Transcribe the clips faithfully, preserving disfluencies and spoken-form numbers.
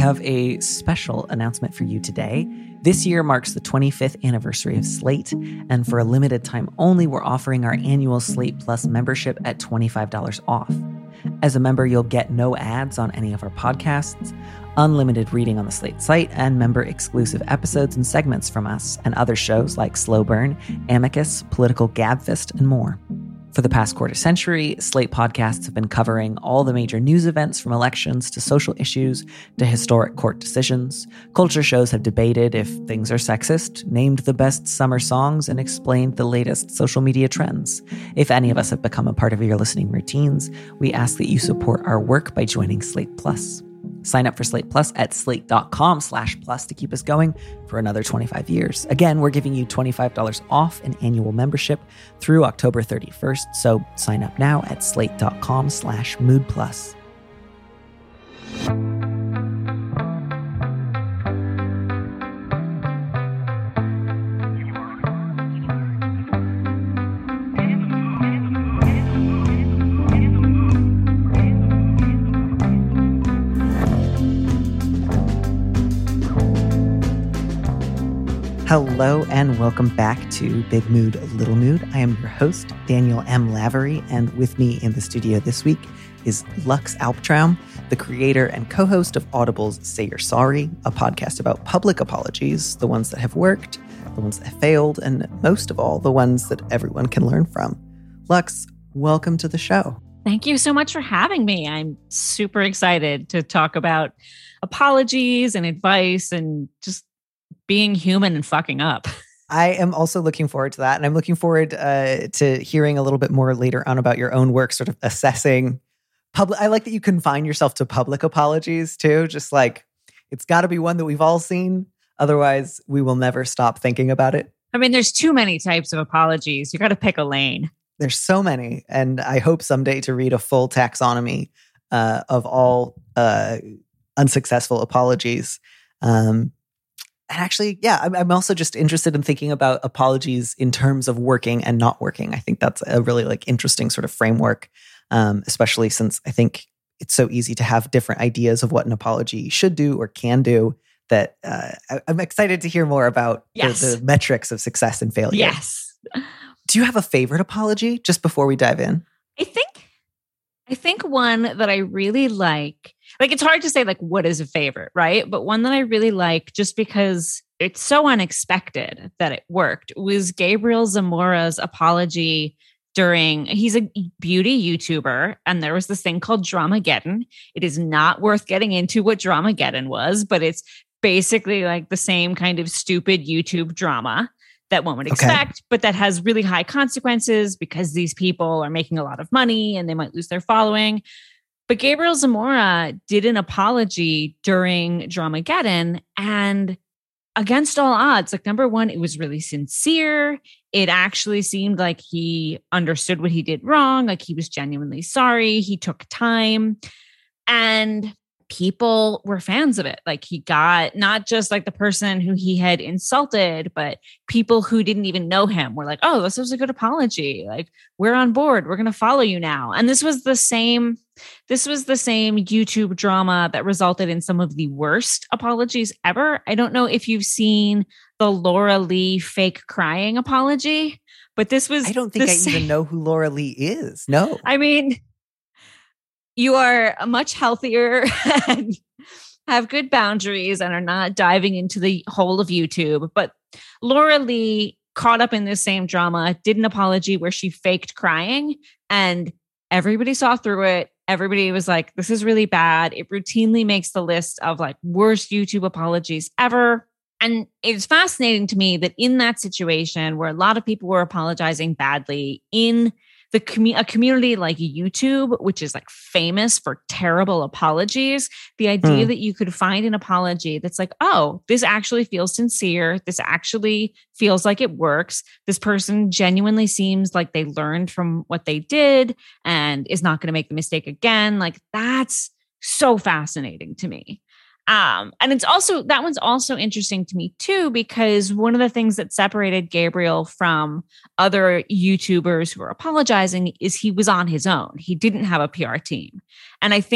have a special announcement for you today. This year marks the twenty-fifth anniversary of Slate, and for a limited time only, we're offering our annual Slate Plus membership at twenty-five dollars off. As a member, you'll get no ads on any of our podcasts, unlimited reading on the Slate site, and member-exclusive episodes and segments from us and other shows like Slow Burn, Amicus, Political Gabfest, and more. For the past quarter century, Slate podcasts have been covering all the major news events from elections to social issues to historic court decisions. Culture shows have debated if things are sexist, named the best summer songs, and explained the latest social media trends. If any of us have become a part of your listening routines, we ask that you support our work by joining Slate Plus. Sign up for Slate Plus at slate.com slash plus to keep us going for another twenty-five years. Again, we're giving you twenty-five dollars off an annual membership through October thirty-first. So sign up now at slate.com slash mood plus. Hello and welcome back to Big Mood, Little Mood. I am your host, Daniel M. Lavery, and with me in the studio this week is Lux Alptraum, the creator and co-host of Audible's Say You're Sorry, a podcast about public apologies, the ones that have worked, the ones that have failed, and most of all, the ones that everyone can learn from. Lux, welcome to the show. Thank you so much for having me. I'm super excited to talk about apologies and advice and just being human and fucking up. I am also looking forward to that. And I'm looking forward uh, to hearing a little bit more later on about your own work, sort of assessing public. I like that you confine yourself to public apologies too. Just like, it's got to be one that we've all seen. Otherwise, we will never stop thinking about it. I mean, there's too many types of apologies. You got to pick a lane. There's so many. And I hope someday to read a full taxonomy uh, of all uh, unsuccessful apologies. Um, And actually, yeah, I'm, I'm also just interested in thinking about apologies in terms of working and not working. I think that's a really like interesting sort of framework, um, especially since I think it's so easy to have different ideas of what an apology should do or can do. That uh, I, I'm excited to hear more about yes. the, the metrics of success and failure. Yes. Do you have a favorite apology just before we dive in? I think, I think one that I really like. Like, it's hard to say, like, what is a favorite, right? But one that I really like, just because it's so unexpected that it worked, was Gabriel Zamora's apology during, he's a beauty YouTuber, and there was this thing called Dramageddon. It is not worth getting into what Dramageddon was, but it's basically like the same kind of stupid YouTube drama that one would expect, okay. but that has really high consequences because these people are making a lot of money and they might lose their following. But Gabriel Zamora did an apology during Dramageddon, and against all odds, like, number one, it was really sincere. It actually seemed like he understood what he did wrong. Like, he was genuinely sorry. He took time, and people were fans of it. Like, he got not just like the person who he had insulted, but people who didn't even know him were like, oh, this was a good apology. Like, we're on board. We're going to follow you now. And this was the same, this was the same YouTube drama that resulted in some of the worst apologies ever. I don't know if you've seen the Laura Lee fake crying apology, but this was, I don't think I same. even know whole Laura Lee is. No. I mean, you are much healthier and have good boundaries and are not diving into the whole of YouTube. But Laura Lee, caught up in this same drama, did an apology where she faked crying, and everybody saw through it. Everybody was like, this is really bad. It routinely makes the list of like worst YouTube apologies ever. And it's fascinating to me that in that situation where a lot of people were apologizing badly in the commu- a community like YouTube, which is like famous for terrible apologies, the idea mm. that you could find an apology that's like, oh, this actually feels sincere. This actually feels like it works. This person genuinely seems like they learned from what they did and is not going to make the mistake again. Like, that's so fascinating to me. Um, and it's also, that one's also interesting to me too, because one of the things that separated Gabriel from other YouTubers who were apologizing is he was on his own. He didn't have a P R team. And I think mm.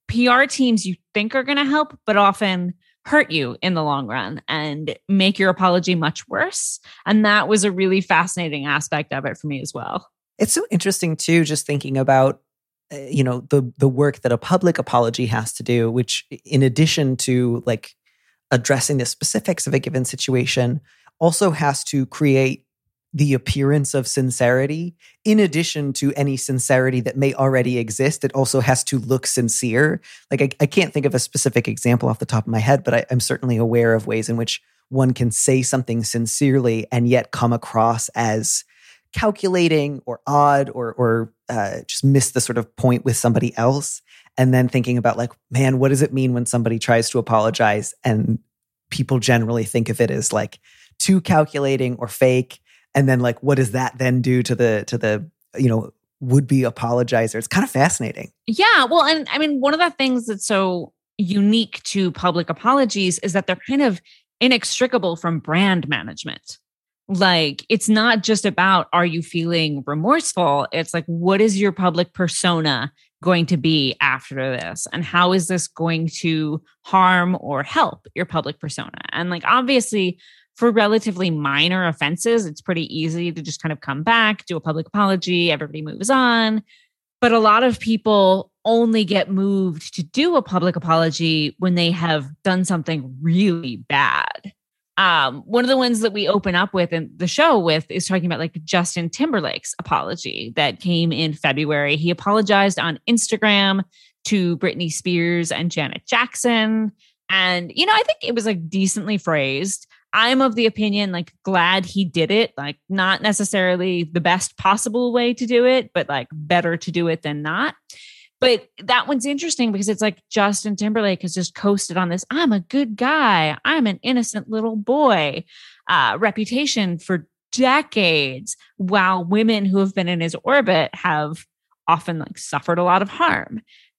P R teams you think are going to help, but often hurt you in the long run and make your apology much worse. And that was a really fascinating aspect of it for me as well. It's so interesting too, just thinking about, uh, you know, the the work that a public apology has to do, which in addition to like addressing the specifics of a given situation, also has to create the appearance of sincerity. In addition to any sincerity that may already exist, it also has to look sincere. Like I, I can't think of a specific example off the top of my head, but I, I'm certainly aware of ways in which one can say something sincerely and yet come across as calculating or odd or or uh, just miss the sort of point with somebody else. And then thinking about like, man, what does it mean when somebody tries to apologize and people generally think of it as like too calculating or fake? And then like, what does that then do to the, to the, you know, would-be apologizer? It's kind of fascinating. Yeah. Well, and I mean, one of the things that's so unique to public apologies is that they're kind of inextricable from brand management. Like, it's not just about, are you feeling remorseful? It's like, what is your public persona going to be after this? And how is this going to harm or help your public persona? And like, obviously, for relatively minor offenses, it's pretty easy to just kind of come back, do a public apology, everybody moves on. But a lot of people only get moved to do a public apology when they have done something really bad. Um, one of the ones that we open up with in the show with is talking about like Justin Timberlake's apology that came in February. He apologized on Instagram to Britney Spears and Janet Jackson. And, you know, I think it was like decently phrased. I'm of the opinion, like, glad he did it, like not necessarily the best possible way to do it, but like better to do it than not. But that one's interesting because it's like Justin Timberlake has just coasted on this, I'm a good guy, I'm an innocent little boy uh, reputation for decades, while women who have been in his orbit have often like suffered a lot of harm.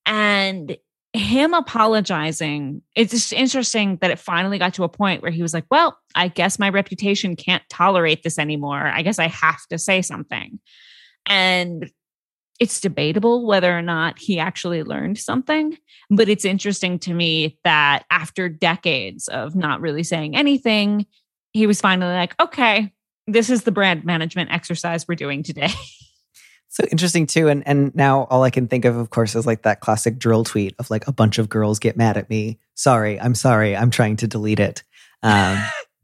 And him apologizing, it's just interesting that it finally got to a point where he was like, well, I guess my reputation can't tolerate this anymore. I guess I have to say something. And it's debatable whether or not he actually learned something, but it's interesting to me that after decades of not really saying anything, he was finally like, okay, this is the brand management exercise we're doing today. So interesting too. And and now all I can think of, of course, is like that classic drill tweet of like a bunch of girls get mad at me. Sorry, I'm sorry. I'm trying to delete it. Um,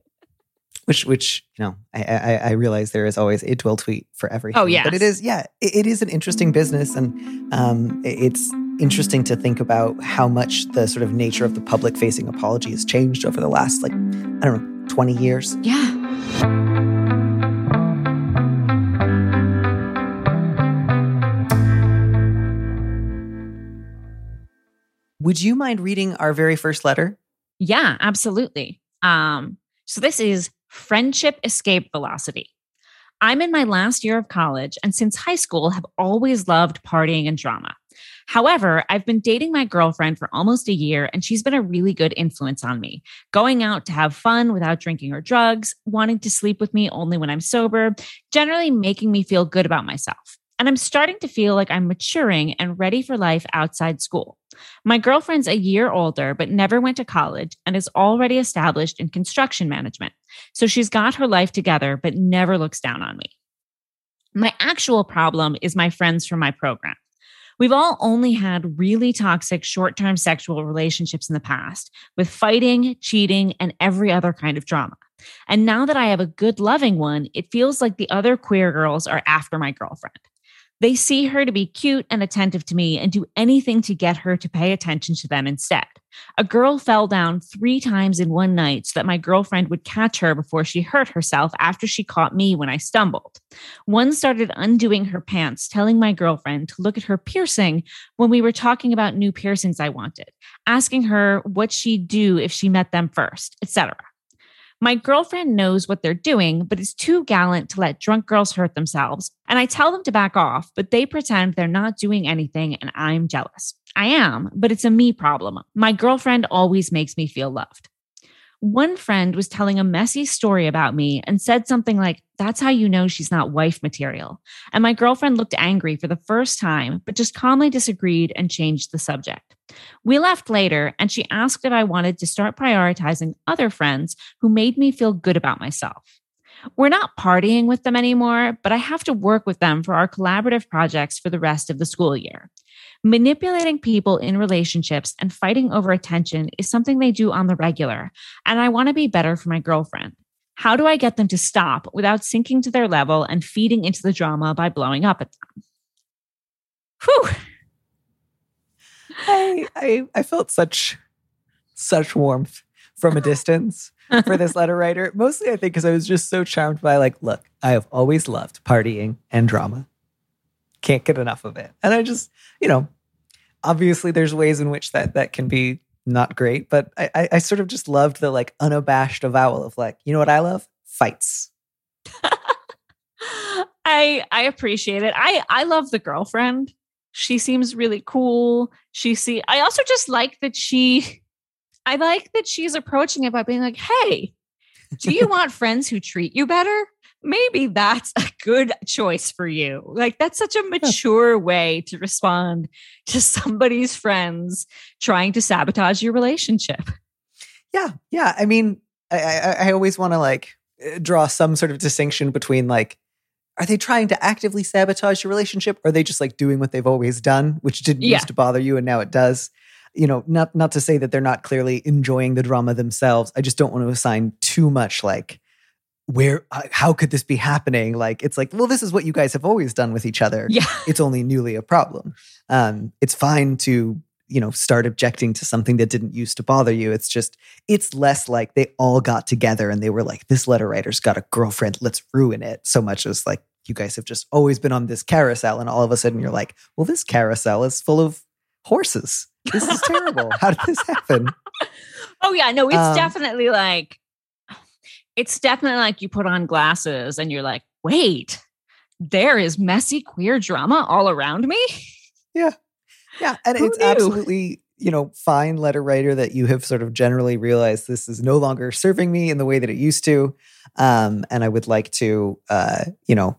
which, which you know, I, I, I realize there is always a drill tweet for everything. Oh, yeah. But it is, yeah, it, it is an interesting business. And um, it's interesting to think about how much the sort of nature of the public facing apology has changed over the last, like, I don't know, twenty years. Yeah. Would you mind reading our very first letter? Yeah, absolutely. Um, so this is Friendship Escape Velocity. I'm in my last year of college and since high school have always loved partying and drama. However, I've been dating my girlfriend for almost a year and she's been a really good influence on me, going out to have fun without drinking or drugs, wanting to sleep with me only when I'm sober, generally making me feel good about myself. And I'm starting to feel like I'm maturing and ready for life outside school. My girlfriend's a year older, but never went to college and is already established in construction management. So she's got her life together, but never looks down on me. My actual problem is my friends from my program. We've all only had really toxic short-term sexual relationships in the past, with fighting, cheating, and every other kind of drama. And now that I have a good loving one, it feels like the other queer girls are after my girlfriend. They see her to be cute and attentive to me and do anything to get her to pay attention to them instead. A girl fell down three times in one night so that my girlfriend would catch her before she hurt herself after she caught me when I stumbled. One started undoing her pants, telling my girlfriend to look at her piercing when we were talking about new piercings I wanted, asking her what she'd do if she met them first, et cetera. My girlfriend knows what they're doing, but is too gallant to let drunk girls hurt themselves. And I tell them to back off, but they pretend they're not doing anything and I'm jealous. I am, but it's a me problem. My girlfriend always makes me feel loved. One friend was telling a messy story about me and said something like, that's how you know she's not wife material. And my girlfriend looked angry for the first time, but just calmly disagreed and changed the subject. We left later, and she asked if I wanted to start prioritizing other friends who made me feel good about myself. We're not partying with them anymore, but I have to work with them for our collaborative projects for the rest of the school year. Manipulating people in relationships and fighting over attention is something they do on the regular, and I want to be better for my girlfriend. How do I get them to stop without sinking to their level and feeding into the drama by blowing up at them? Whew. I, I I felt such such warmth from a distance for this letter writer. Mostly, I think, because I was just so charmed by, like, look, I have always loved partying and drama. Can't get enough of it. And I just, you know, obviously there's ways in which that that can be not great, but I, I, I sort of just loved the, like, unabashed avowal of, like, you know what I love? Fights. I I appreciate it. I I love the girlfriend. She seems really cool. She see. I also just like that she. I like that she's approaching it by being like, "Hey, do you want friends who treat you better? Maybe that's a good choice for you." Like, that's such a mature way to respond to somebody's friends trying to sabotage your relationship. Yeah, yeah. I mean, I I, I always want to, like, draw some sort of distinction between, like, are they trying to actively sabotage your relationship? Or are they just, like, doing what they've always done, which didn't yeah. used to bother you and now it does? You know, not not to say that they're not clearly enjoying the drama themselves. I just don't want to assign too much, like, where, how could this be happening? Like, it's like, well, this is what you guys have always done with each other. Yeah. It's only newly a problem. Um, it's fine to, you know, start objecting to something that didn't used to bother you. It's just, it's less like they all got together and they were like, this letter writer's got a girlfriend, let's ruin it. So much as, like, you guys have just always been on this carousel, and all of a sudden you're like, well, this carousel is full of horses. This is terrible. How did this happen? Oh yeah, no, it's um, definitely like, it's definitely like you put on glasses and you're like, wait, there is messy queer drama all around me. Yeah. Yeah. And Who it's knew? absolutely, you know, fine, letter writer, that you have sort of generally realized this is no longer serving me in the way that it used to. Um, and I would like to, uh, you know,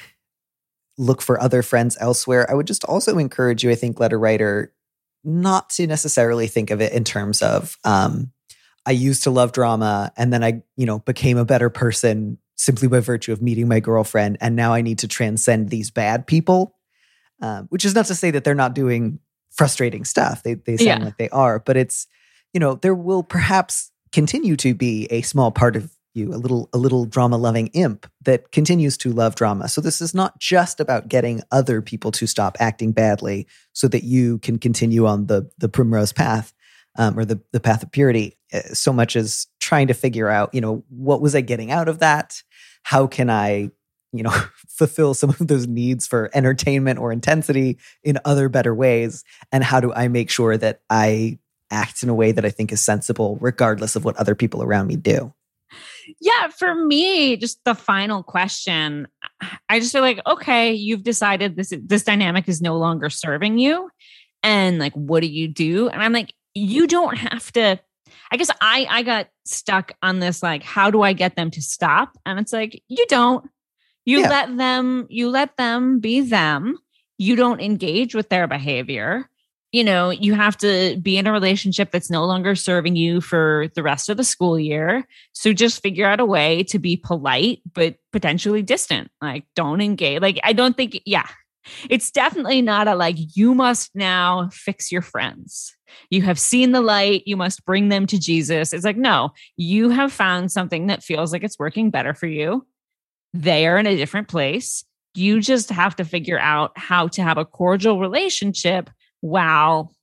look for other friends elsewhere. I would just also encourage you, I think, letter writer, not to necessarily think of it in terms of, um, I used to love drama and then I, you know, became a better person simply by virtue of meeting my girlfriend. And now I need to transcend these bad people, um, which is not to say that they're not doing frustrating stuff. They, they sound Yeah. like they are, but it's, you know, there will perhaps continue to be a small part of you, a little, a little drama loving imp that continues to love drama. So this is not just about getting other people to stop acting badly so that you can continue on the, the primrose path, um, or the, the path of purity, so much as trying to figure out, you know, what was I getting out of that? How can I, you know, fulfill some of those needs for entertainment or intensity in other better ways? And how do I make sure that I act in a way that I think is sensible, regardless of what other people around me do? Yeah, for me, just the final question, I just feel like, okay, you've decided this this dynamic is no longer serving you. And, like, what do you do? And I'm like, you don't have to. I guess I I got stuck on this, like, how do I get them to stop? And it's like, you don't. You Yeah. let them, you let them be them. You don't engage with their behavior. You know, you have to be in a relationship that's no longer serving you for the rest of the school year. So just figure out a way to be polite, but potentially distant. Like, don't engage. Like, I don't think, yeah, it's definitely not a, like, you must now fix your friends. You have seen the light. You must bring them to Jesus. It's like, no, you have found something that feels like it's working better for you. They are in a different place. You just have to figure out how to have a cordial relationship while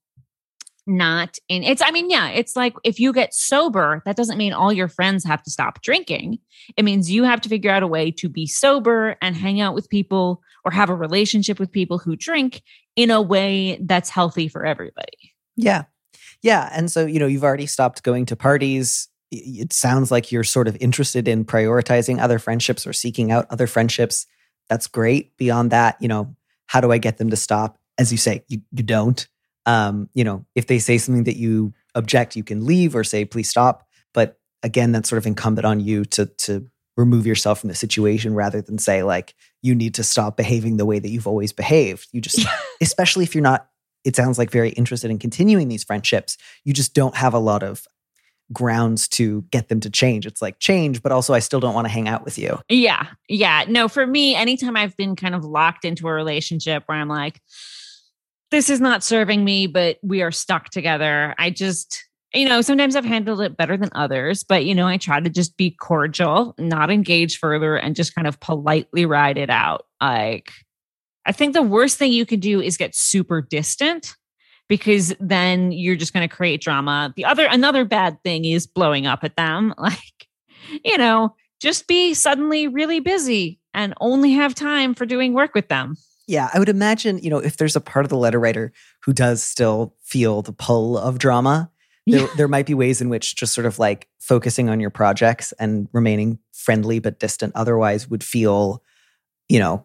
not in it's, I mean, yeah, it's like if you get sober, that doesn't mean all your friends have to stop drinking. It means you have to figure out a way to be sober and hang out with people or have a relationship with people who drink in a way that's healthy for everybody. Yeah. Yeah. And so, you know, you've already stopped going to parties. It sounds like you're sort of interested in prioritizing other friendships or seeking out other friendships. That's great. Beyond that, you know, how do I get them to stop? As you say, you, you don't. Um, you know, if they say something that you object, you can leave or say, please stop. But again, that's sort of incumbent on you to to remove yourself from the situation rather than say, like, you need to stop behaving the way that you've always behaved. You just, especially if you're not it sounds like very interested in continuing these friendships. You just don't have a lot of grounds to get them to change. It's like change, but also I still don't want to hang out with you. Yeah. Yeah. No, for me, anytime I've been kind of locked into a relationship where I'm like, this is not serving me, but we are stuck together. I just, you know, sometimes I've handled it better than others, but, you know, I try to just be cordial, not engage further, and just kind of politely ride it out. Like, I think the worst thing you could do is get super distant, because then you're just going to create drama. The other, another bad thing is blowing up at them. Like, you know, just be suddenly really busy and only have time for doing work with them. Yeah, I would imagine, you know, if there's a part of the letter writer who does still feel the pull of drama, there, yeah. there might be ways in which just sort of like focusing on your projects and remaining friendly but distant otherwise would feel, you know,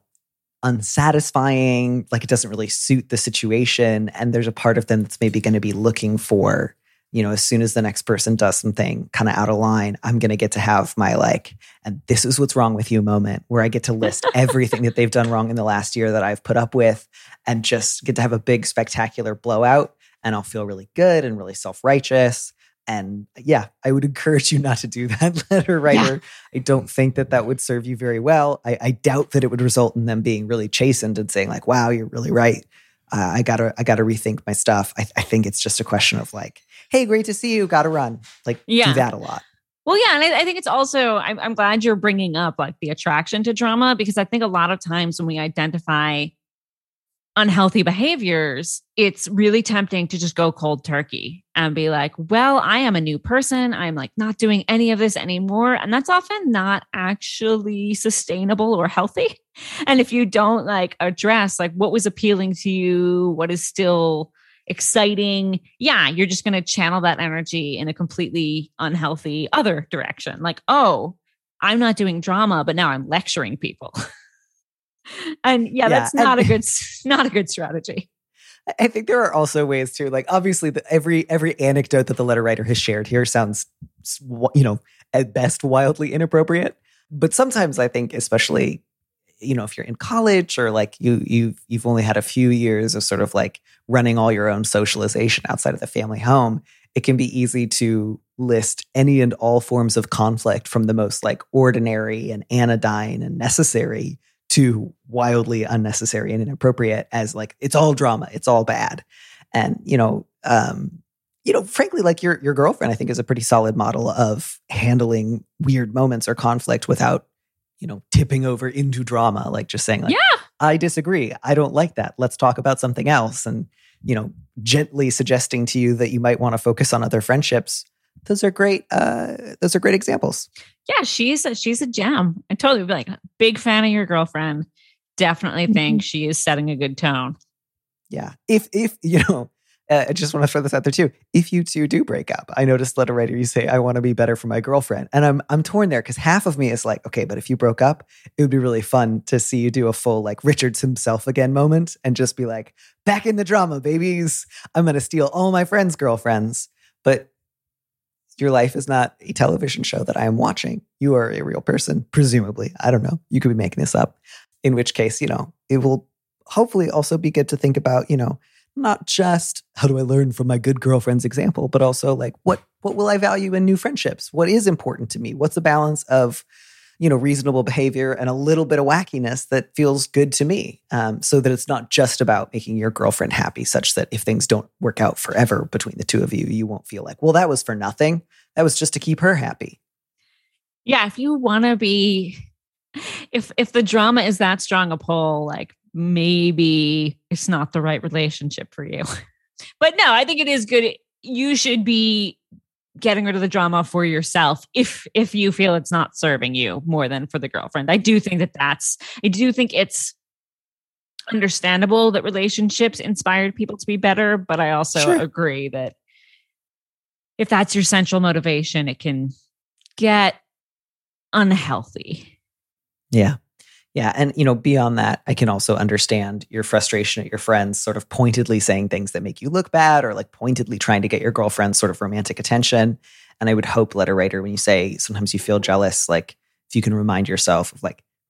unsatisfying, like it doesn't really suit the situation. And there's a part of them that's maybe going to be looking for, you know, as soon as the next person does something kind of out of line, I'm going to get to have my like, and this is what's wrong with you moment where I get to list everything that they've done wrong in the last year that I've put up with and just get to have a big spectacular blowout. And I'll feel really good and really self-righteous. And yeah, I would encourage you not to do that, letter writer. Yeah. I don't think that that would serve you very well. I, I doubt that it would result in them being really chastened and saying like, wow, you're really right. Uh, I gotta, I gotta rethink my stuff. I, I think it's just a question of like, hey, great to see you. Gotta run. Like yeah. do that a lot. Well, yeah. And I, I think it's also, I'm, I'm glad you're bringing up like the attraction to drama, because I think a lot of times when we identify unhealthy behaviors, it's really tempting to just go cold turkey and be like, well, I am a new person. I'm like not doing any of this anymore. And that's often not actually sustainable or healthy. And if you don't like address like what was appealing to you, what is still exciting, yeah, you're just going to channel that energy in a completely unhealthy other direction. Like, oh, I'm not doing drama, but now I'm lecturing people. And yeah, yeah, that's not and, a good, not a good strategy. I think there are also ways to like, obviously the, every, every anecdote that the letter writer has shared here sounds, you know, at best wildly inappropriate. But sometimes I think, especially, you know, if you're in college or like you, you've, you've only had a few years of sort of like running all your own socialization outside of the family home, it can be easy to list any and all forms of conflict from the most like ordinary and anodyne and necessary to wildly unnecessary and inappropriate as like, it's all drama, it's all bad. And, you know, um, you know, frankly, like your, your girlfriend, I think is a pretty solid model of handling weird moments or conflict without, you know, tipping over into drama, like just saying like, yeah, I disagree. I don't like that. Let's talk about something else. And, you know, gently suggesting to you that you might want to focus on other friendships. Those are great. Uh, those are great examples. Yeah, she's a, she's a gem. I totally be like, big fan of your girlfriend. Definitely think she is setting a good tone. Yeah. If, if you know, uh, I just want to throw this out there too. If you two do break up, I noticed letter writer, you say, I want to be better for my girlfriend. And I'm, I'm torn there because half of me is like, okay, but if you broke up, it would be really fun to see you do a full like Richards himself again moment and just be like, back in the drama, babies. I'm going to steal all my friends' girlfriends. But your life is not a television show that I am watching. You are a real person, presumably. I don't know. You could be making this up. In which case, you know, it will hopefully also be good to think about, you know, not just how do I learn from my good girlfriend's example, but also like what what will I value in new friendships? What is important to me? What's the balance of, you know, reasonable behavior and a little bit of wackiness that feels good to me, um, so that it's not just about making your girlfriend happy, such that if things don't work out forever between the two of you, you won't feel like, well, that was for nothing. That was just to keep her happy. Yeah, if you want to be, if if the drama is that strong a pull, like maybe it's not the right relationship for you. But no, I think it is good. You should be getting rid of the drama for yourself if if you feel it's not serving you more than for the girlfriend. I do think that that's, I do think it's understandable that relationships inspired people to be better, but I also sure. agree that if that's your central motivation, it can get unhealthy. Yeah. Yeah. And, you know, beyond that, I can also understand your frustration at your friends sort of pointedly saying things that make you look bad or like pointedly trying to get your girlfriend's sort of romantic attention. And I would hope, letter writer, when you say sometimes you feel jealous, like if you can remind yourself of like,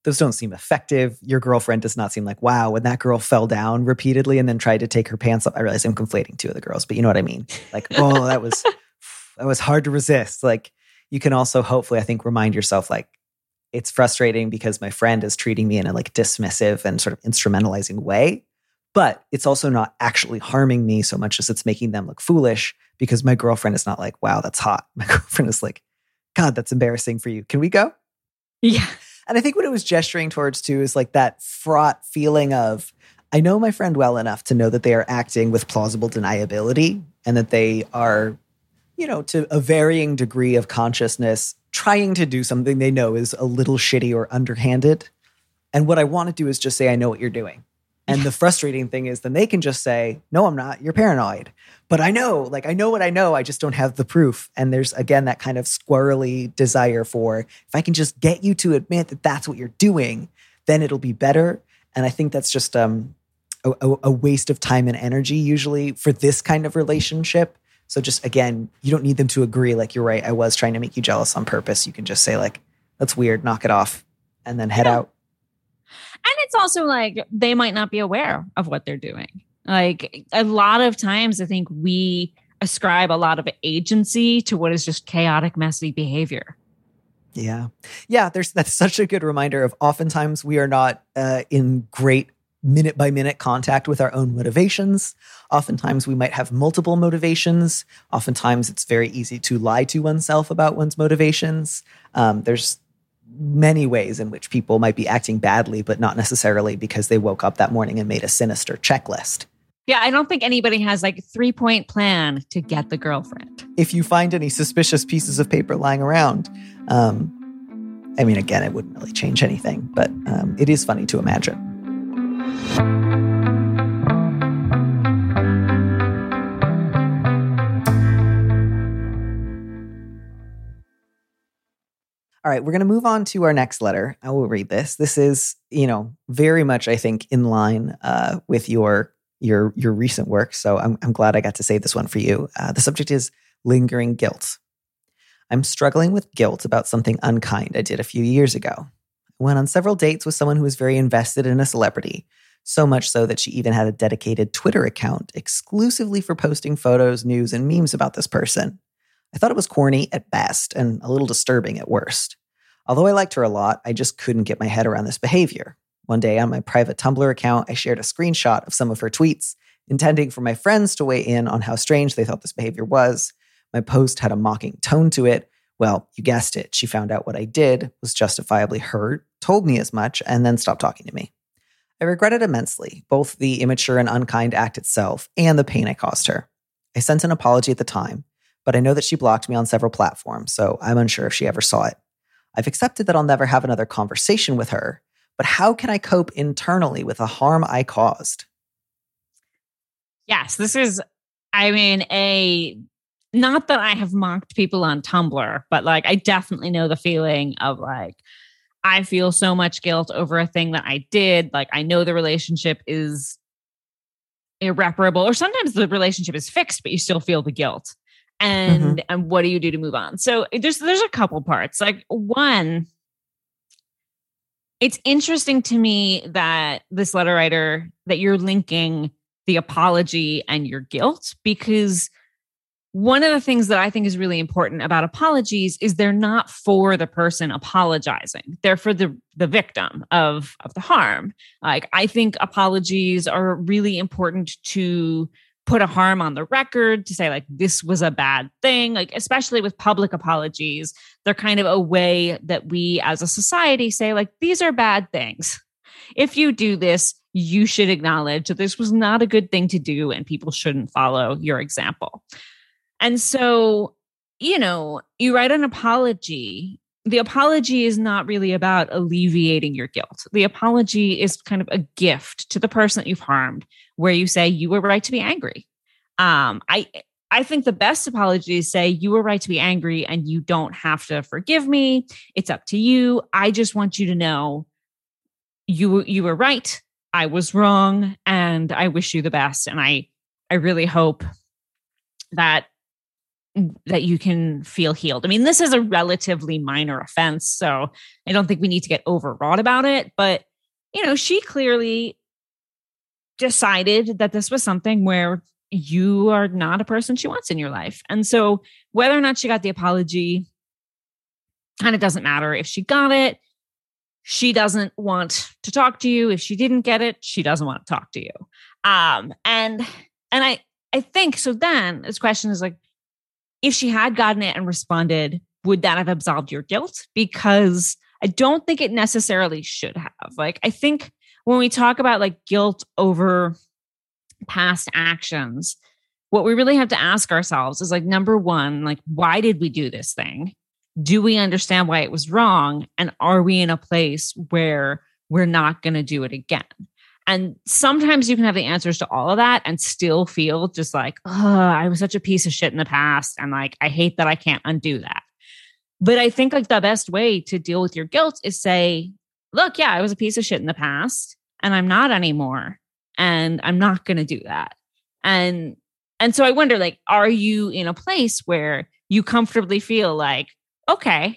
those don't seem effective. Your girlfriend does not seem like, wow, when that girl fell down repeatedly and then tried to take her pants off. I realize I'm conflating two of the girls, but you know what I mean? Like, oh, that was, that was hard to resist. Like, you can also hopefully, I think, remind yourself, like, it's frustrating because my friend is treating me in a like dismissive and sort of instrumentalizing way, but it's also not actually harming me so much as it's making them look foolish, because my girlfriend is not like, wow, that's hot. My girlfriend is like, God, that's embarrassing for you. Can we go? Yeah. And I think what it was gesturing towards too is like that fraught feeling of, I know my friend well enough to know that they are acting with plausible deniability and that they are, you know, to a varying degree of consciousness, trying to do something they know is a little shitty or underhanded. And what I want to do is just say, I know what you're doing. And the frustrating thing is then they can just say, no, I'm not. You're paranoid. But I know, like, I know what I know. I just don't have the proof. And there's, again, that kind of squirrely desire for, if I can just get you to admit that that's what you're doing, then it'll be better. And I think that's just um, a, a waste of time and energy usually for this kind of relationship. So just, again, you don't need them to agree. Like, you're right, I was trying to make you jealous on purpose. You can just say, like, that's weird, knock it off, and then head yeah. out. And it's also like, they might not be aware of what they're doing. Like, a lot of times I think we ascribe a lot of agency to what is just chaotic, messy behavior. Yeah. Yeah. There's, that's such a good reminder of oftentimes we are not uh, in great minute by minute contact with our own motivations. Oftentimes we might have multiple motivations. Oftentimes it's very easy to lie to oneself about one's motivations. Um, there's many ways in which people might be acting badly, but not necessarily because they woke up that morning and made a sinister checklist. Yeah, I don't think anybody has like a three-point plan to get the girlfriend. If you find any suspicious pieces of paper lying around, um, I mean, again, it wouldn't really change anything, but um, it is funny to imagine. All right, we're going to move on to our next letter. I will read this. This is, you know, very much, I think, in line uh, with your your your recent work. So I'm I'm glad I got to say this one for you. Uh, the subject is lingering guilt. I'm struggling with guilt about something unkind I did a few years ago. I went on several dates with someone who was very invested in a celebrity, so much so that she even had a dedicated Twitter account exclusively for posting photos, news, and memes about this person. I thought it was corny at best and a little disturbing at worst. Although I liked her a lot, I just couldn't get my head around this behavior. One day on my private Tumblr account, I shared a screenshot of some of her tweets, intending for my friends to weigh in on how strange they thought this behavior was. My post had a mocking tone to it. Well, you guessed it. She found out what I did, was justifiably hurt, told me as much, and then stopped talking to me. I regret it immensely, both the immature and unkind act itself and the pain I caused her. I sent an apology at the time, but I know that she blocked me on several platforms, so I'm unsure if she ever saw it. I've accepted that I'll never have another conversation with her, but how can I cope internally with the harm I caused? Yes, this is, I mean, a, not that I have mocked people on Tumblr, but like, I definitely know the feeling of like, I feel so much guilt over a thing that I did. Like, I know the relationship is irreparable, or sometimes the relationship is fixed, but you still feel the guilt. And mm-hmm. and what do you do to move on? So there's there's a couple parts. Like, one, it's interesting to me that this letter writer, that you're linking the apology and your guilt, because one of the things that I think is really important about apologies is they're not for the person apologizing. They're for the, the victim of, of the harm. Like, I think apologies are really important to put a harm on the record, to say like, this was a bad thing. Like, especially with public apologies, they're kind of a way that we as a society say like, these are bad things. If you do this, you should acknowledge that this was not a good thing to do and people shouldn't follow your example. And so, you know, you write an apology. The apology is not really about alleviating your guilt. The apology is kind of a gift to the person that you've harmed, where you say you were right to be angry. Um, I I think the best apology is say you were right to be angry and you don't have to forgive me. It's up to you. I just want you to know you you were right. I was wrong, and I wish you the best. And I I really hope that that you can feel healed. I mean, this is a relatively minor offense, so I don't think we need to get overwrought about it. But, you know, she clearly decided that this was something where you are not a person she wants in your life. And so whether or not she got the apology kind of doesn't matter. If she got it, she doesn't want to talk to you. If she didn't get it, she doesn't want to talk to you. Um, and and I I think so. Then this question is like, if she had gotten it and responded, would that have absolved your guilt? Because I don't think it necessarily should have. Like, I think when we talk about like guilt over past actions, what we really have to ask ourselves is like, number one, like, why did we do this thing? Do we understand why it was wrong? And are we in a place where we're not going to do it again? And sometimes you can have the answers to all of that and still feel just like, oh, I was such a piece of shit in the past. And like, I hate that I can't undo that. But I think like the best way to deal with your guilt is say, look, yeah, I was a piece of shit in the past and I'm not anymore. And I'm not going to do that. And, and so I wonder, like, are you in a place where you comfortably feel like, okay,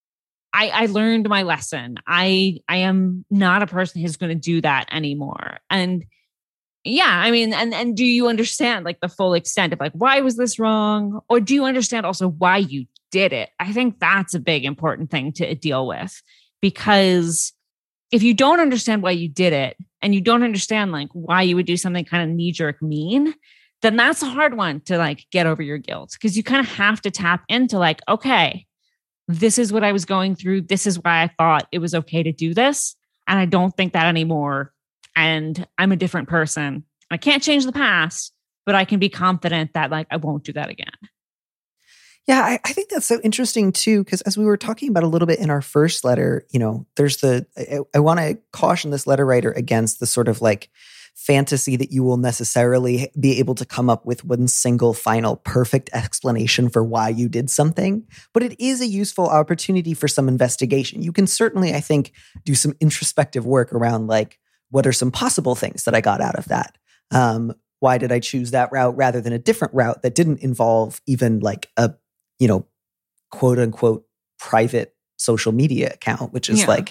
I, I learned my lesson. I, I am not a person who's going to do that anymore. And yeah, I mean, and, and do you understand like the full extent of like, why was this wrong? Or do you understand also why you did it? I think that's a big important thing to deal with, because if you don't understand why you did it and you don't understand like why you would do something kind of knee jerk mean, then that's a hard one to like get over your guilt, because you kind of have to tap into like, okay, this is what I was going through. This is why I thought it was okay to do this. And I don't think that anymore. And I'm a different person. I can't change the past, but I can be confident that like, I won't do that again. Yeah, I, I think that's so interesting too, because as we were talking about a little bit in our first letter, you know, there's the, I, I want to caution this letter writer against the sort of like fantasy that you will necessarily be able to come up with one single final perfect explanation for why you did something. But it is a useful opportunity for some investigation. You can certainly, I think, do some introspective work around like, what are some possible things that I got out of that? Um, why did I choose that route rather than a different route that didn't involve even like a, you know, quote unquote, private social media account, which is yeah. like,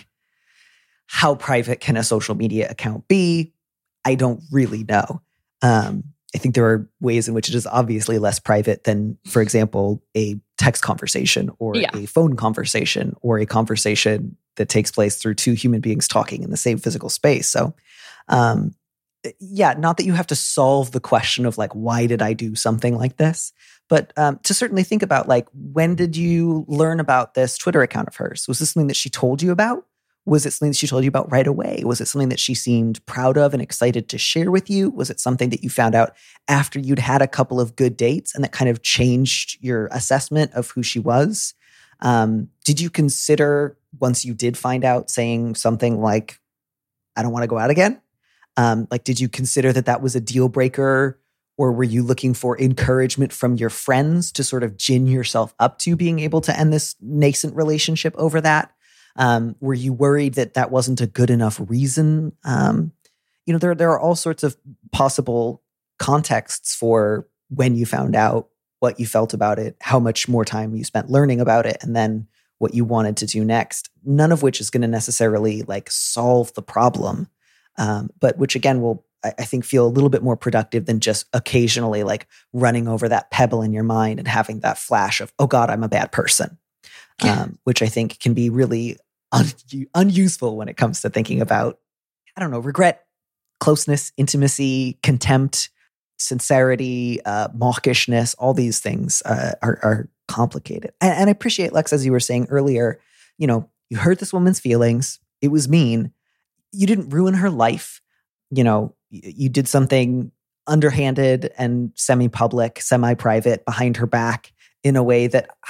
how private can a social media account be? I don't really know. Um, I think there are ways in which it is obviously less private than, for example, a text conversation or yeah. a phone conversation or a conversation that takes place through two human beings talking in the same physical space. So, um, yeah, not that you have to solve the question of like, why did I do something like this? But um, to certainly think about like, when did you learn about this Twitter account of hers? Was this something that she told you about? Was it something that she told you about right away? Was it something that she seemed proud of and excited to share with you? Was it something that you found out after you'd had a couple of good dates and that kind of changed your assessment of who she was? Um, did you consider, once you did find out, saying something like, I don't want to go out again? Um, like, did you consider that that was a deal breaker? Or were you looking for encouragement from your friends to sort of gin yourself up to being able to end this nascent relationship over that? Um, were you worried that that wasn't a good enough reason? Um, you know, there, there are all sorts of possible contexts for when you found out, what you felt about it, how much more time you spent learning about it, and then what you wanted to do next. None of which is going to necessarily like solve the problem, um, but which again will, I, I think, feel a little bit more productive than just occasionally like running over that pebble in your mind and having that flash of, oh God, I'm a bad person, yeah. um, which I think can be really Un- unuseful when it comes to thinking about, I don't know, regret, closeness, intimacy, contempt, sincerity, uh, mawkishness. All these things uh, are, are complicated. And, and I appreciate, Lex, as you were saying earlier, you know, you hurt this woman's feelings. It was mean. You didn't ruin her life. You know, you, you did something underhanded and semi-public, semi-private, behind her back in a way that I,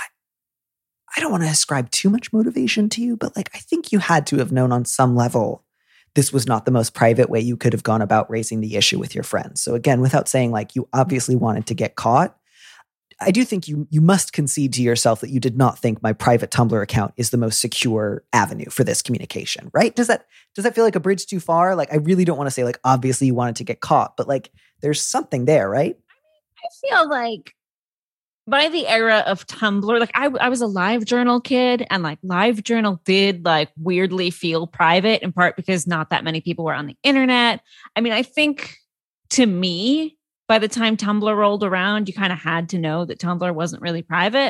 I don't want to ascribe too much motivation to you, but like, I think you had to have known on some level this was not the most private way you could have gone about raising the issue with your friends. So again, without saying like you obviously wanted to get caught, I do think you you must concede to yourself that you did not think my private Tumblr account is the most secure avenue for this communication, right? Does that does that feel like a bridge too far? Like, I really don't want to say like, obviously you wanted to get caught, but like there's something there, right? I feel like by the era of Tumblr, like I, I was a LiveJournal kid, and like LiveJournal did like weirdly feel private, in part because not that many people were on the internet. I mean, I think to me, by the time Tumblr rolled around, you kind of had to know that Tumblr wasn't really private,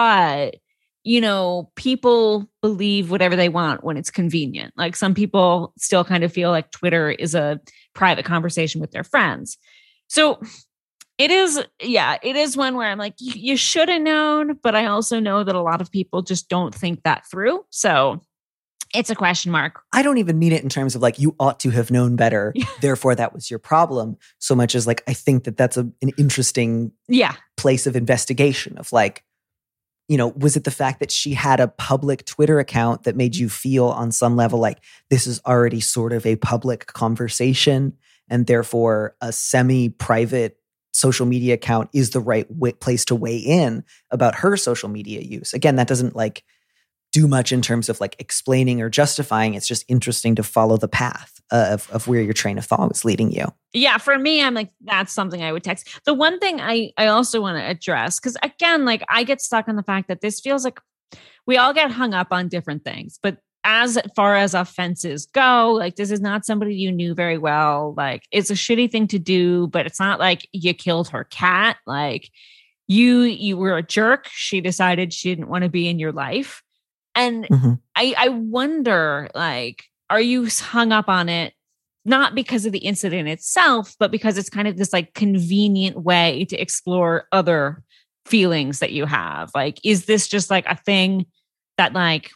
but you know, people believe whatever they want when it's convenient. Like some people still kind of feel like Twitter is a private conversation with their friends. So it is, yeah, it is one where I'm like, you should have known, but I also know that a lot of people just don't think that through. So it's a question mark. I don't even mean it in terms of like, you ought to have known better, therefore that was your problem, so much as like, I think that that's a, an interesting yeah. place of investigation of like, you know, was it the fact that she had a public Twitter account that made you feel on some level like this is already sort of a public conversation, and therefore a semi-private social media account is the right way, place to weigh in about her social media use? Again, that doesn't like do much in terms of like explaining or justifying. It's just interesting to follow the path of, of where your train of thought was leading you. Yeah, for me, I'm like, that's something I would text. The one thing I, I also want to address, because again, like I get stuck on the fact that this feels like we all get hung up on different things. But as far as offenses go, like this is not somebody you knew very well. Like it's a shitty thing to do, but it's not like you killed her cat. Like you, you were a jerk. She decided she didn't want to be in your life. And mm-hmm. I, I wonder, like, are you hung up on it, not because of the incident itself, but because it's kind of this like convenient way to explore other feelings that you have? Like, is this just like a thing that like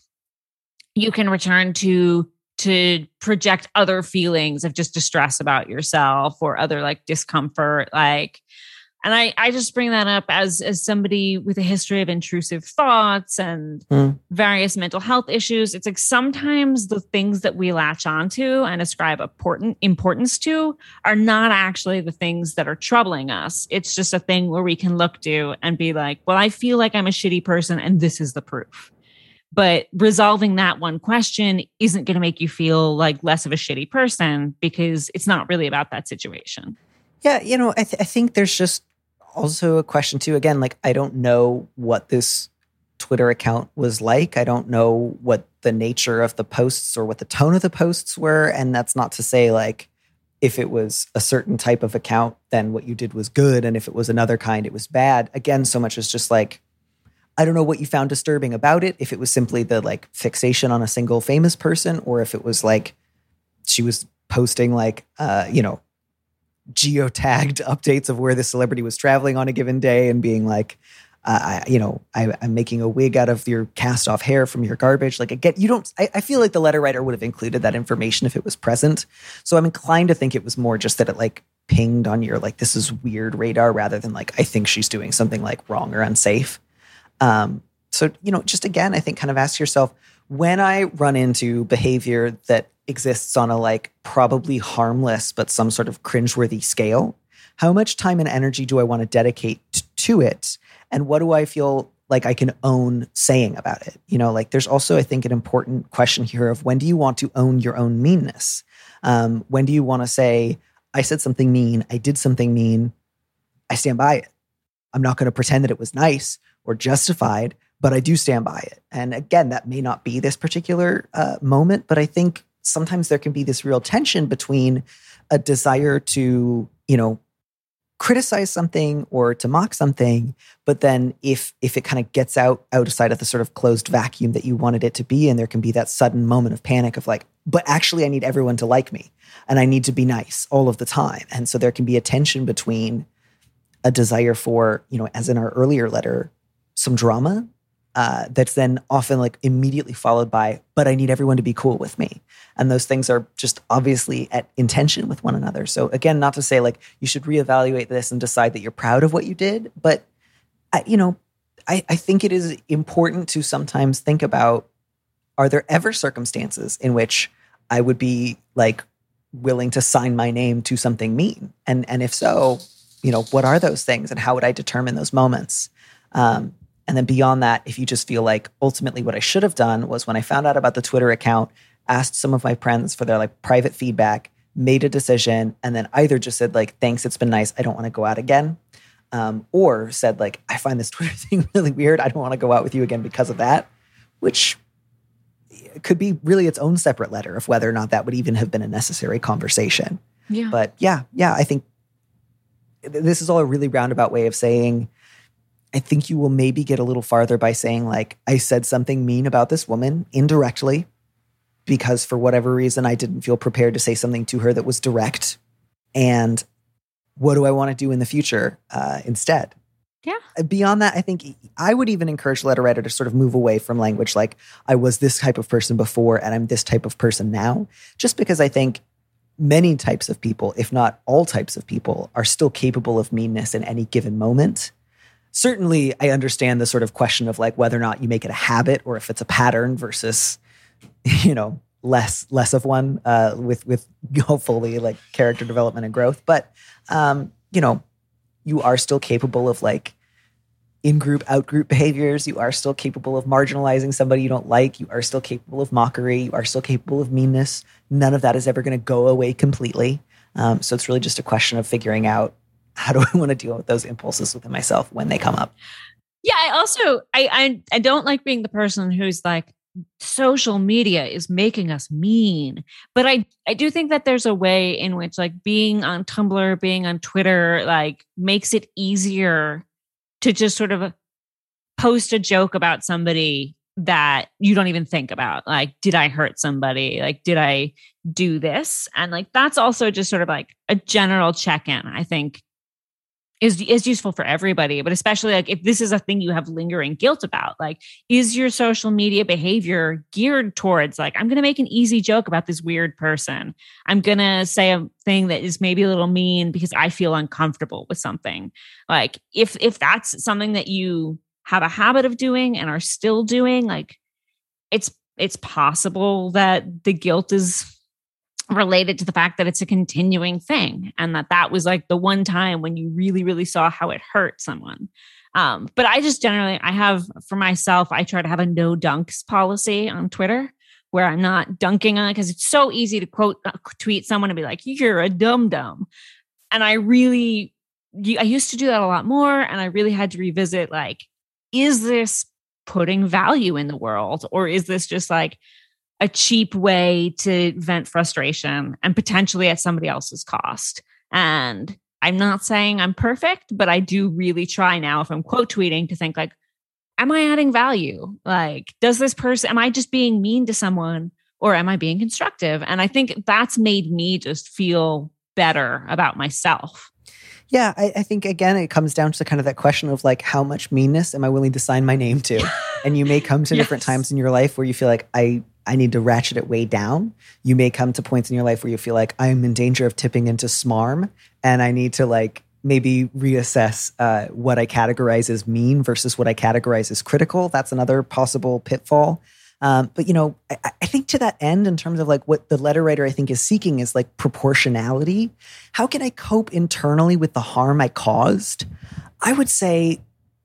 you can return to to project other feelings of just distress about yourself or other like discomfort? Like, and I, I just bring that up as, as somebody with a history of intrusive thoughts and mm. various mental health issues. It's like sometimes the things that we latch onto and ascribe important importance to are not actually the things that are troubling us. It's just a thing where we can look to and be like, well, I feel like I'm a shitty person and this is the proof. But resolving that one question isn't going to make you feel like less of a shitty person because it's not really about that situation. Yeah, you know, I, th- I think there's just also a question too. Again, like I don't know what this Twitter account was like. I don't know what the nature of the posts or what the tone of the posts were. And that's not to say like if it was a certain type of account, then what you did was good. And if it was another kind, it was bad. Again, so much as just like, I don't know what you found disturbing about it. If it was simply the like fixation on a single famous person, or if it was like she was posting like, uh, you know, geotagged updates of where the celebrity was traveling on a given day and being like, uh, I, you know, I, I'm making a wig out of your cast off hair from your garbage. Like again, you don't, I, I feel like the letter writer would have included that information if it was present. So I'm inclined to think it was more just that it like pinged on your, like, this is weird radar rather than like, I think she's doing something like wrong or unsafe. Um, so, you know, just again, I think kind of ask yourself, when I run into behavior that exists on a like probably harmless but some sort of cringeworthy scale, how much time and energy do I want to dedicate t- to it? And what do I feel like I can own saying about it? You know, like there's also, I think, an important question here of when do you want to own your own meanness? Um, when do you want to say, I said something mean, I did something mean, I stand by it. I'm not going to pretend that it was nice or justified, but I do stand by it. And again, that may not be this particular uh, moment, but I think sometimes there can be this real tension between a desire to, you know, criticize something or to mock something, but then if if it kind of gets out outside of the sort of closed vacuum that you wanted it to be, and there can be that sudden moment of panic of like, but actually I need everyone to like me and I need to be nice all of the time. And so there can be a tension between a desire for, you know, as in our earlier letter, some drama uh, that's then often like immediately followed by, but I need everyone to be cool with me. And those things are just obviously at intention with one another. So again, not to say like you should reevaluate this and decide that you're proud of what you did, but I, you know, I, I think it is important to sometimes think about, are there ever circumstances in which I would be like willing to sign my name to something mean? And, and if so, you know, what are those things and how would I determine those moments? Um, and then beyond that, if you just feel like ultimately what I should have done was when I found out about the Twitter account, asked some of my friends for their like private feedback, made a decision, and then either just said like, thanks, it's been nice, I don't want to go out again. Um, or said like, I find this Twitter thing really weird. I don't want to go out with you again because of that, which could be really its own separate letter of whether or not that would even have been a necessary conversation. Yeah. But yeah, yeah, I think this is all a really roundabout way of saying, I think you will maybe get a little farther by saying like, I said something mean about this woman indirectly because for whatever reason, I didn't feel prepared to say something to her that was direct. And what do I want to do in the future uh, instead? Yeah. Beyond that, I think I would even encourage the letter writer to sort of move away from language like I was this type of person before and I'm this type of person now, just because I think many types of people, if not all types of people, are still capable of meanness in any given moment. Certainly, I understand the sort of question of like whether or not you make it a habit or if it's a pattern versus, you know, less less of one uh, with with hopefully like character development and growth. But um, you know, you are still capable of like in-group, out-group behaviors. You are still capable of marginalizing somebody you don't like. You are still capable of mockery. You are still capable of meanness. None of that is ever going to go away completely. Um, so it's really just a question of figuring out how do I want to deal with those impulses within myself when they come up. Yeah, I also I I, I don't like being the person who's like, social media is making us mean. But I, I do think that there's a way in which like being on Tumblr, being on Twitter, like makes it easier to just sort of post a joke about somebody that you don't even think about. Like, did I hurt somebody? Like, did I do this? And like, that's also just sort of like a general check-in, I think is, is useful for everybody, but especially like if this is a thing you have lingering guilt about, like, is your social media behavior geared towards like, I'm going to make an easy joke about this weird person. I'm going to say a thing that is maybe a little mean because I feel uncomfortable with something. Like if, if that's something that you have a habit of doing and are still doing, like it's, it's possible that the guilt is related to the fact that it's a continuing thing and that that was like the one time when you really, really saw how it hurt someone. Um, but I just generally, I have for myself, I try to have a no dunks policy on Twitter where I'm not dunking on it because it's so easy to quote, uh, tweet someone and be like, you're a dum dum. And I really, I used to do that a lot more. And I really had to revisit like, is this putting value in the world or is this just like a cheap way to vent frustration and potentially at somebody else's cost? And I'm not saying I'm perfect, but I do really try now if I'm quote tweeting to think like, am I adding value? Like, does this person, am I just being mean to someone or am I being constructive? And I think that's made me just feel better about myself. Yeah, I, I think, again, it comes down to kind of that question of like, how much meanness am I willing to sign my name to? And you may come to yes. different times in your life where you feel like I, I need to ratchet it way down. You may come to points in your life where you feel like I'm in danger of tipping into smarm and I need to like maybe reassess uh, what I categorize as mean versus what I categorize as critical. That's another possible pitfall. Um, but, you know, I, I think to that end, in terms of like what the letter writer I think is seeking is like proportionality. How can I cope internally with the harm I caused? I would say,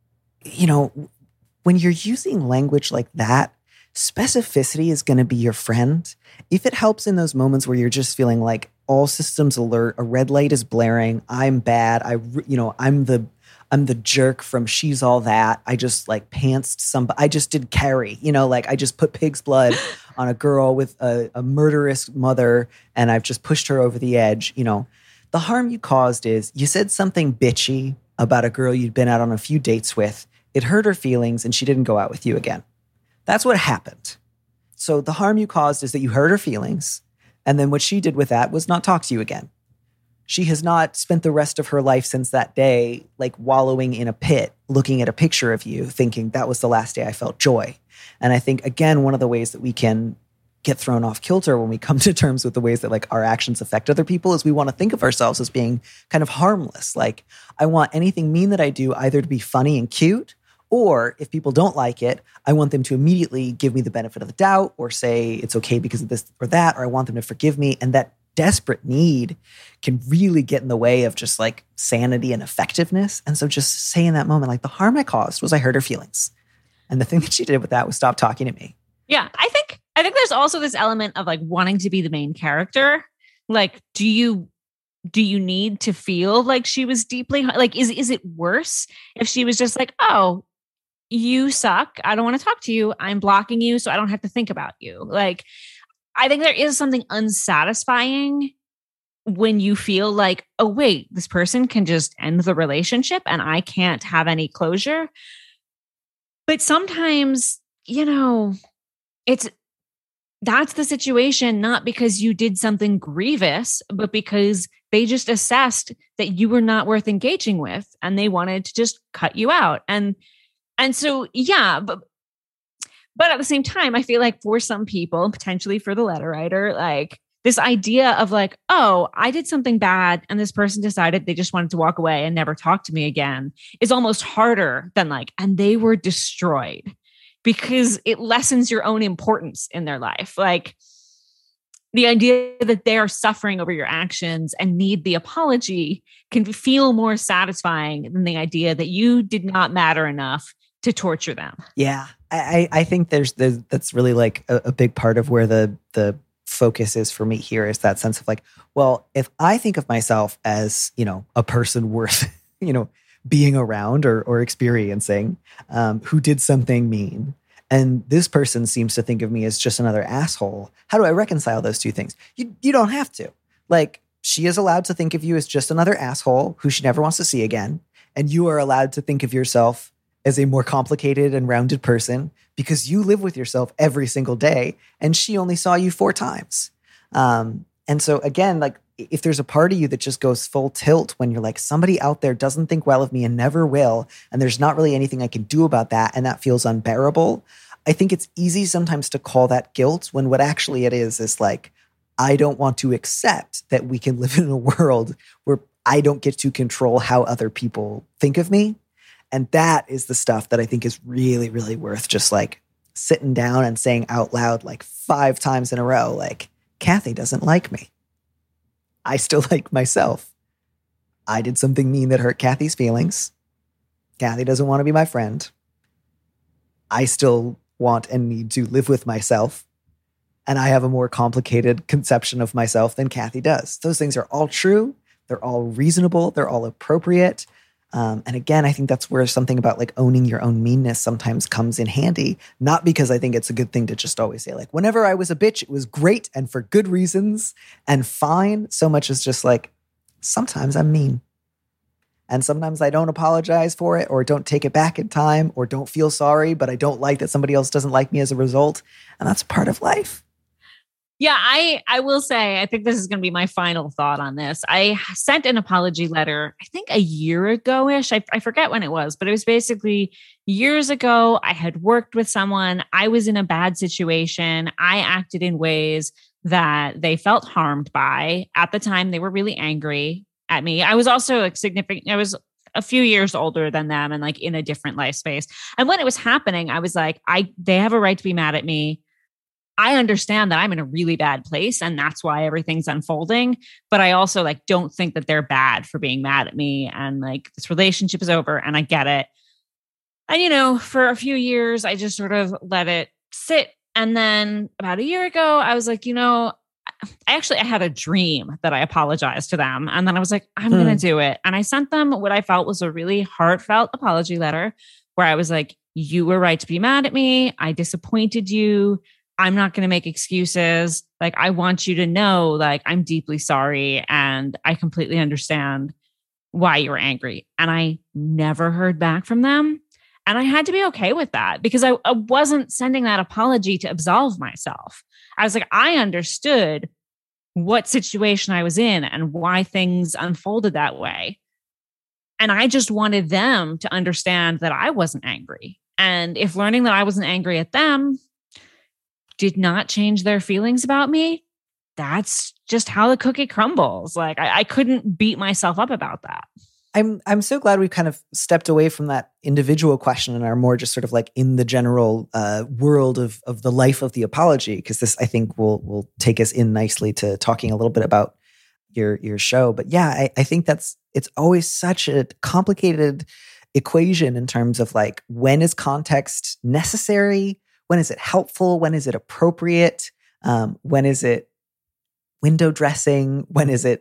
you know, when you're using language like that, specificity is going to be your friend. If it helps in those moments where you're just feeling like all systems alert, a red light is blaring, I'm bad, I, you know, I'm the I'm the jerk from She's All That. I just like pantsed somebody. I just did Carrie, you know, like I just put pig's blood on a girl with a, a murderous mother and I've just pushed her over the edge. You know, the harm you caused is you said something bitchy about a girl you'd been out on a few dates with. It hurt her feelings and she didn't go out with you again. That's what happened. So the harm you caused is that you hurt her feelings. And then what she did with that was not talk to you again. She has not spent the rest of her life since that day, like wallowing in a pit, looking at a picture of you, thinking that was the last day I felt joy. And I think, again, one of the ways that we can get thrown off kilter when we come to terms with the ways that like our actions affect other people is we want to think of ourselves as being kind of harmless. Like I want anything mean that I do either to be funny and cute, or if people don't like it, I want them to immediately give me the benefit of the doubt or say it's okay because of this or that, or I want them to forgive me. And that desperate need can really get in the way of just like sanity and effectiveness. And so just say in that moment, like the harm I caused was I hurt her feelings. And the thing that she did with that was stop talking to me. Yeah. I think, I think there's also this element of like wanting to be the main character. Like, do you, do you need to feel like she was deeply like, is, is it worse if she was just like, oh, you suck. I don't want to talk to you. I'm blocking you so I don't have to think about you. Like, I think there is something unsatisfying when you feel like, oh, wait, this person can just end the relationship and I can't have any closure. But sometimes, you know, it's, that's the situation, not because you did something grievous, but because they just assessed that you were not worth engaging with and they wanted to just cut you out. And, and so, yeah, but, but at the same time, I feel like for some people, potentially for the letter writer, like this idea of like, oh, I did something bad and this person decided they just wanted to walk away and never talk to me again is almost harder than like, and they were destroyed, because it lessens your own importance in their life. Like the idea that they are suffering over your actions and need the apology can feel more satisfying than the idea that you did not matter enough to torture them. Yeah. I, I think there's, there's that's really like a, a big part of where the the focus is for me here, is that sense of like, well, if I think of myself as, you know, a person worth, you know, being around or or experiencing, um, who did something mean, and this person seems to think of me as just another asshole, how do I reconcile those two things? You you don't have to. Like, she is allowed to think of you as just another asshole who she never wants to see again, and you are allowed to think of yourself as a more complicated and rounded person because you live with yourself every single day and she only saw you four times. Um, and so again, like if there's a part of you that just goes full tilt when you're like, somebody out there doesn't think well of me and never will, and there's not really anything I can do about that, and that feels unbearable, I think it's easy sometimes to call that guilt when what actually it is is like, I don't want to accept that we can live in a world where I don't get to control how other people think of me. And that is the stuff that I think is really, really worth just like sitting down and saying out loud, like five times in a row, like, Kathy doesn't like me. I still like myself. I did something mean that hurt Kathy's feelings. Kathy doesn't want to be my friend. I still want and need to live with myself. And I have a more complicated conception of myself than Kathy does. Those things are all true. They're all reasonable. They're all appropriate. Um, and again, I think that's where something about like owning your own meanness sometimes comes in handy. Not because I think it's a good thing to just always say like, whenever I was a bitch, it was great and for good reasons and fine. So much as just like, sometimes I'm mean. And sometimes I don't apologize for it or don't take it back in time or don't feel sorry, but I don't like that somebody else doesn't like me as a result. And that's part of life. Yeah, I, I will say, I think this is going to be my final thought on this. I sent an apology letter, I think a year ago-ish. I, I forget when it was, but it was basically years ago. I had worked with someone. I was in a bad situation. I acted in ways that they felt harmed by. At the time, they were really angry at me. I was also like significant. I was a few years older than them and like in a different life space. And when it was happening, I was like, I they have a right to be mad at me. I understand that I'm in a really bad place and that's why everything's unfolding. But I also like, don't think that they're bad for being mad at me. And like, this relationship is over and I get it. And, you know, for a few years, I just sort of let it sit. And then about a year ago, I was like, you know, I actually, I had a dream that I apologized to them. And then I was like, I'm hmm. going to do it. And I sent them what I felt was a really heartfelt apology letter where I was like, you were right to be mad at me. I disappointed you. I'm not going to make excuses. Like, I want you to know, like, I'm deeply sorry. And I completely understand why you were angry. And I never heard back from them. And I had to be okay with that because I, I wasn't sending that apology to absolve myself. I was like, I understood what situation I was in and why things unfolded that way. And I just wanted them to understand that I wasn't angry. And if learning that I wasn't angry at them did not change their feelings about me, that's just how the cookie crumbles. Like I, I couldn't beat myself up about that. I'm I'm so glad we've kind of stepped away from that individual question and are more just sort of like in the general uh, world of of the life of the apology, because this I think will will take us in nicely to talking a little bit about your your show. But yeah, I, I think that's it's always such a complicated equation in terms of like, when is context necessary? When is it helpful? When is it appropriate? Um, when is it window dressing? When is it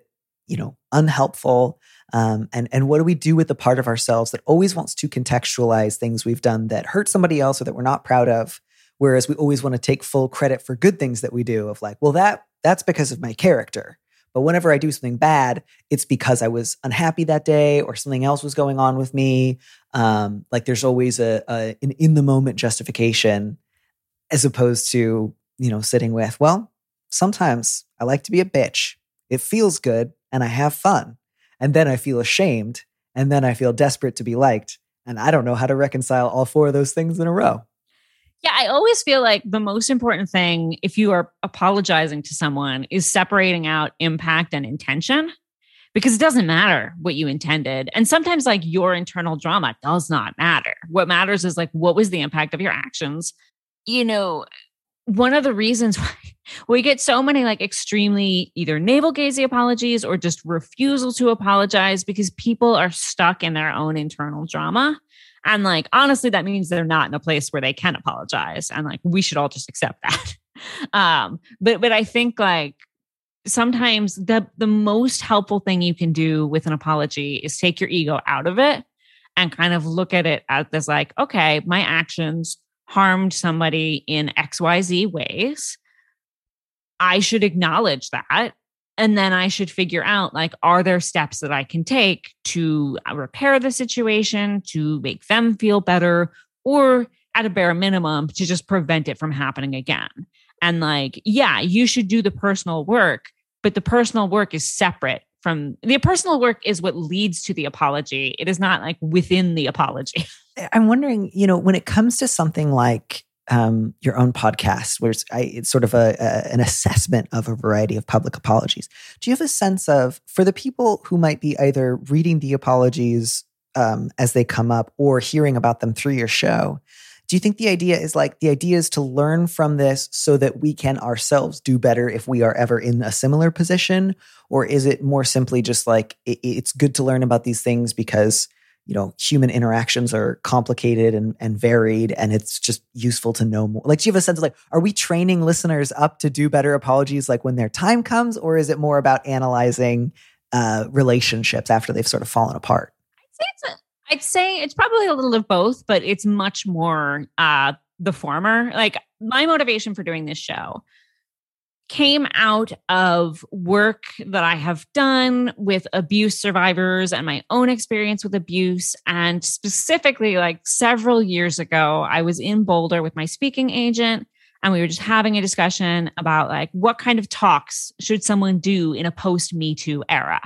you know, unhelpful? Um, and, and what do we do with the part of ourselves that always wants to contextualize things we've done that hurt somebody else or that we're not proud of? Whereas we always want to take full credit for good things that we do of like, well, that that's because of my character. But whenever I do something bad, it's because I was unhappy that day or something else was going on with me. Um, like there's always a, a an in the moment justification as opposed to, you know, sitting with, well, sometimes I like to be a bitch. It feels good and I have fun. And then I feel ashamed. And then I feel desperate to be liked. And I don't know how to reconcile all four of those things in a row. Yeah, I always feel like the most important thing, if you are apologizing to someone, is separating out impact and intention, because it doesn't matter what you intended. And sometimes like your internal drama does not matter. What matters is like, what was the impact of your actions? You know, one of the reasons why we get so many like extremely either navel-gazing apologies or just refusal to apologize because people are stuck in their own internal drama. And like, honestly, that means they're not in a place where they can apologize. And like, we should all just accept that. um, but, but I think like sometimes the, the most helpful thing you can do with an apology is take your ego out of it and kind of look at it as this like, okay, my actions harmed somebody in X Y Z ways. I should acknowledge that. And then I should figure out, like, are there steps that I can take to repair the situation, to make them feel better, or at a bare minimum, to just prevent it from happening again? And like, yeah, you should do the personal work, but the personal work is separate from the personal work is what leads to the apology. It is not like within the apology. I'm wondering, you know, when it comes to something like um, your own podcast, where it's, I, it's sort of a, a an assessment of a variety of public apologies, do you have a sense of, for the people who might be either reading the apologies um, as they come up or hearing about them through your show, do you think the idea is like, the idea is to learn from this so that we can ourselves do better if we are ever in a similar position? Or is it more simply just like, it, it's good to learn about these things because, you know, human interactions are complicated and, and varied, and it's just useful to know more? Like, do you have a sense of like, are we training listeners up to do better apologies like when their time comes? Or is it more about analyzing uh, relationships after they've sort of fallen apart? I'd say it's a I'd say it's probably a little of both, but it's much more uh, the former. Like, my motivation for doing this show came out of work that I have done with abuse survivors and my own experience with abuse. And specifically, like several years ago, I was in Boulder with my speaking agent, and we were just having a discussion about like, what kind of talks should someone do in a post-Me Too era?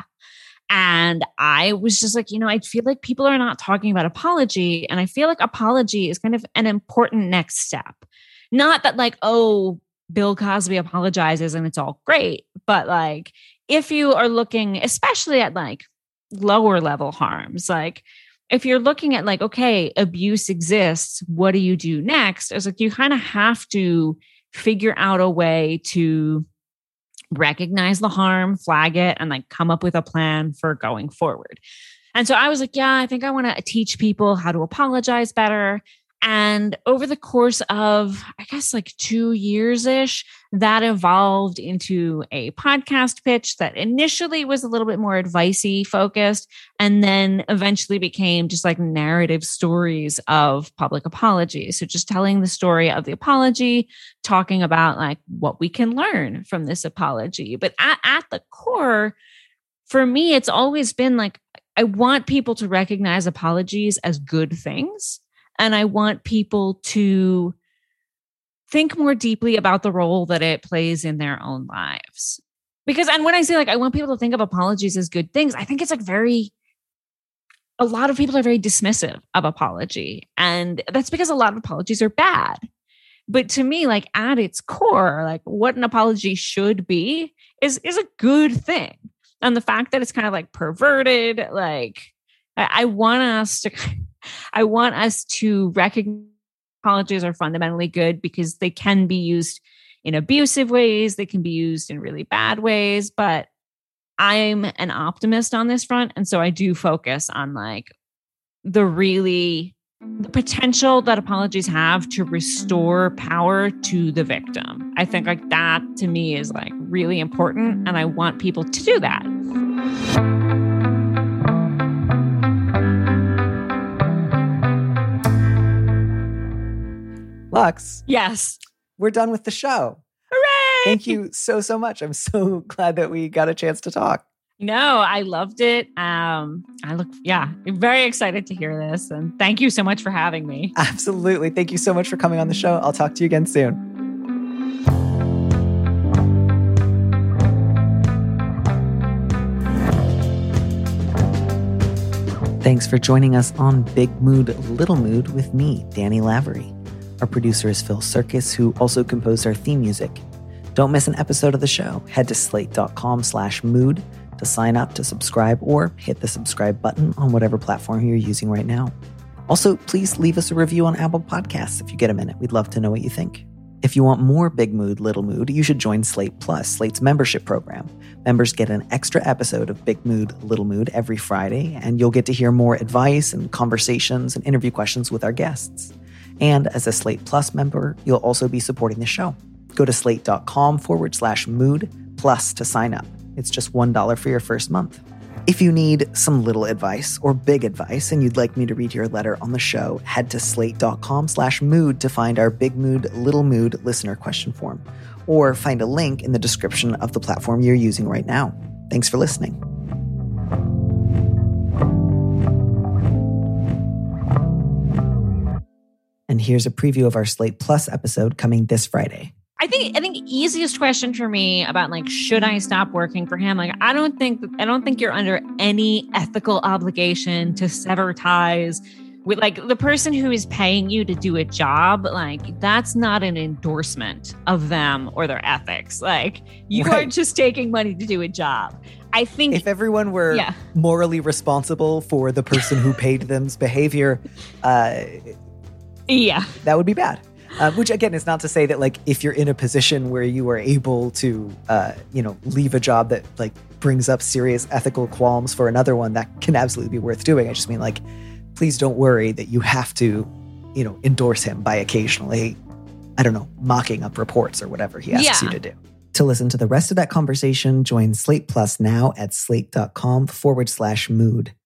And I was just like, you know, I feel like people are not talking about apology. And I feel like apology is kind of an important next step. Not that like, oh, Bill Cosby apologizes and it's all great. But like, if you are looking, especially at like lower level harms, like if you're looking at like, okay, abuse exists, what do you do next? It's like, you kind of have to figure out a way to recognize the harm, flag it, and like come up with a plan for going forward. And so I was like, yeah, I think I want to teach people how to apologize better. And over the course of, I guess, like two years-ish, that evolved into a podcast pitch that initially was a little bit more advice-y focused, and then eventually became just like narrative stories of public apologies. So just telling the story of the apology, talking about like what we can learn from this apology. But at, at the core, for me, it's always been like, I want people to recognize apologies as good things. And I want people to think more deeply about the role that it plays in their own lives. Because, and when I say like, I want people to think of apologies as good things, I think it's like very, a lot of people are very dismissive of apology. And that's because a lot of apologies are bad. But to me, like at its core, like what an apology should be is, is a good thing. And the fact that it's kind of like perverted, like I, I want us to I want us to recognize apologies are fundamentally good because they can be used in abusive ways. They can be used in really bad ways, but I'm an optimist on this front. And so I do focus on like the really the potential that apologies have to restore power to the victim. I think like that to me is like really important. And I want people to do that. Lux. Yes. We're done with the show. Hooray! Thank you so, so much. I'm so glad that we got a chance to talk. No, I loved it. Um, I look, yeah, I'm very excited to hear this. And thank you so much for having me. Absolutely. Thank you so much for coming on the show. I'll talk to you again soon. Thanks for joining us on Big Mood, Little Mood with me, Danny Lavery. Our producer is Phil Circus, who also composed our theme music. Don't miss an episode of the show. Head to slate.com slash mood to sign up to subscribe or hit the subscribe button on whatever platform you're using right now. Also, please leave us a review on Apple Podcasts if you get a minute. We'd love to know what you think. If you want more Big Mood, Little Mood, you should join Slate Plus, Slate's membership program. Members get an extra episode of Big Mood, Little Mood every Friday, and you'll get to hear more advice and conversations and interview questions with our guests. And as a Slate Plus member, you'll also be supporting the show. Go to slate.com forward slash mood plus to sign up. It's just one dollar for your first month. If you need some little advice or big advice and you'd like me to read your letter on the show, head to slate.com slash mood to find our Big Mood, Little Mood listener question form, or find a link in the description of the platform you're using right now. Thanks for listening. And here's a preview of our Slate Plus episode coming this Friday. I think I think easiest question for me about like, should I stop working for him? Like, I don't think I don't think you're under any ethical obligation to sever ties with like the person who is paying you to do a job. Like, that's not an endorsement of them or their ethics. Like, you right. are just taking money to do a job. I think if everyone were yeah. morally responsible for the person who paid them's behavior, uh, yeah, that would be bad. Uh, which, again, is not to say that, like, if you're in a position where you are able to, uh, you know, leave a job that, like, brings up serious ethical qualms for another one, that can absolutely be worth doing. I just mean, like, please don't worry that you have to, you know, endorse him by occasionally, I don't know, mocking up reports or whatever he asks yeah. you to do. To listen to the rest of that conversation, join Slate Plus now at slate.com forward slash mood.